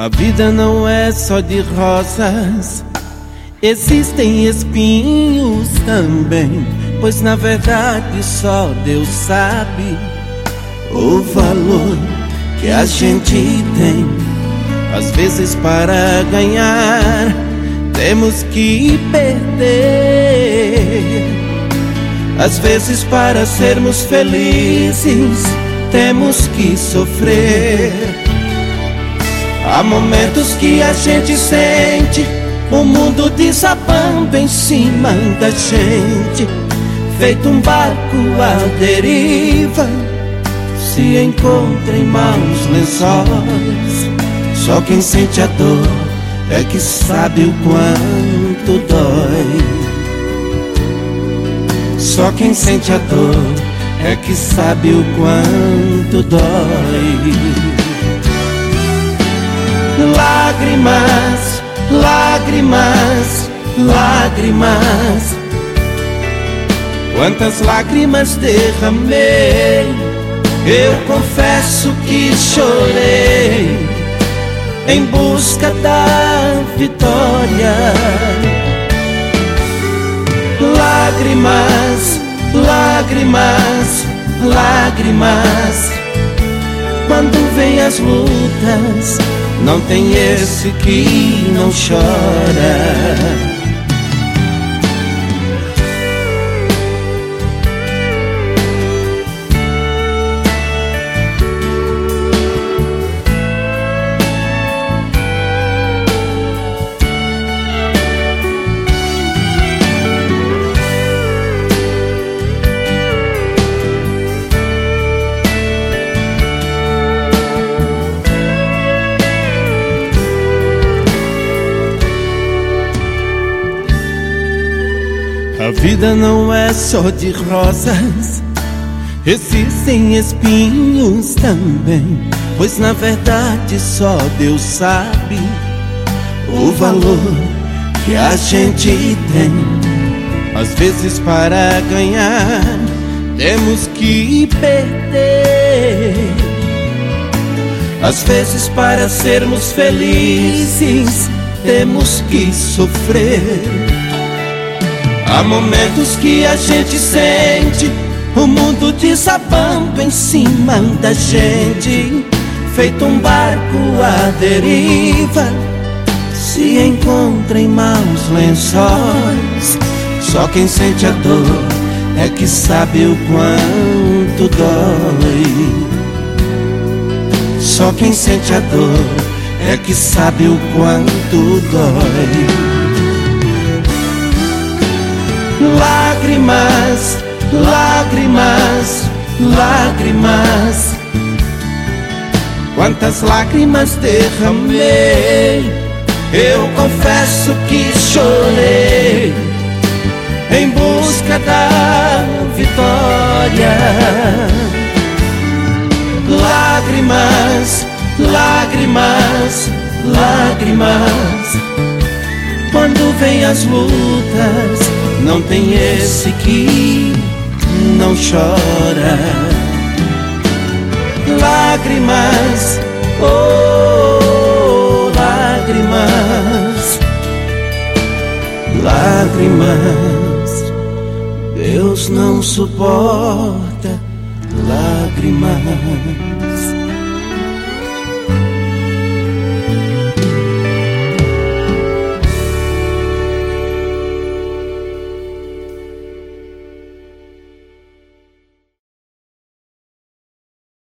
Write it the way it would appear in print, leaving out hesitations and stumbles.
A vida não é só de rosas, existem espinhos também, pois na verdade só Deus sabe o valor que a gente tem. Às vezes para ganhar temos que perder, às vezes para sermos felizes temos que sofrer. Há momentos que a gente sente o mundo desabando em cima da gente, feito um barco à deriva, se encontra em maus lençóis. Só quem sente a dor é que sabe o quanto dói. Só quem sente a dor é que sabe o quanto dói. Lágrimas, lágrimas, lágrimas, quantas lágrimas derramei. Eu confesso que chorei em busca da vitória. Lágrimas, lágrimas, lágrimas, quando vem as lutas, não tem esse que não chora. A vida não é só de rosas, existem espinhos também, pois na verdade só Deus sabe o valor que a gente tem. Às vezes para ganhar temos que perder, às vezes para sermos felizes temos que sofrer. Há momentos que a gente sente o mundo desabando em cima da gente, feito um barco à deriva, se encontra em maus lençóis. Só quem sente a dor é que sabe o quanto dói. Só quem sente a dor é que sabe o quanto dói. Lágrimas, lágrimas, lágrimas, quantas lágrimas derramei. Eu confesso que chorei em busca da vitória. Lágrimas, lágrimas, lágrimas, quando vem as lutas, não tem esse que não chora. Lágrimas, oh, lágrimas, lágrimas, Deus não suporta lágrimas.